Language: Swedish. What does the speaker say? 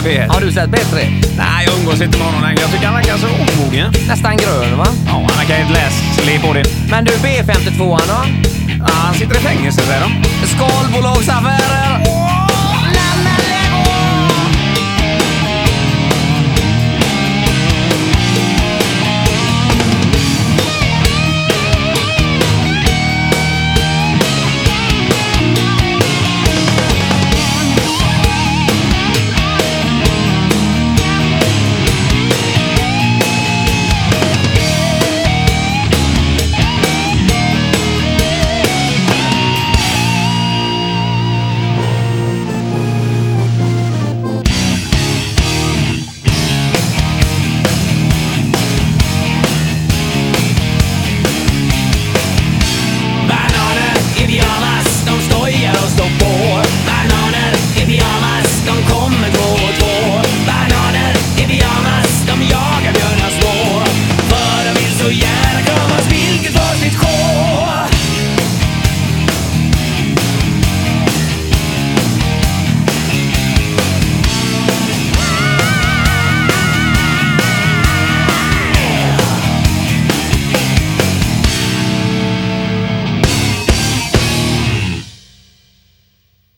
P1. Har du sett P3? Nej, jag umgås inte med honom längre. Jag tycker han verkar så omogen. Nästan grön, va? Ja, han verkar helt läslig på det. Men du, B52 då? Ja, han sitter i fängelse, säger de. Skalbolagsaffärer! Så gärna kramas, vilket var sitt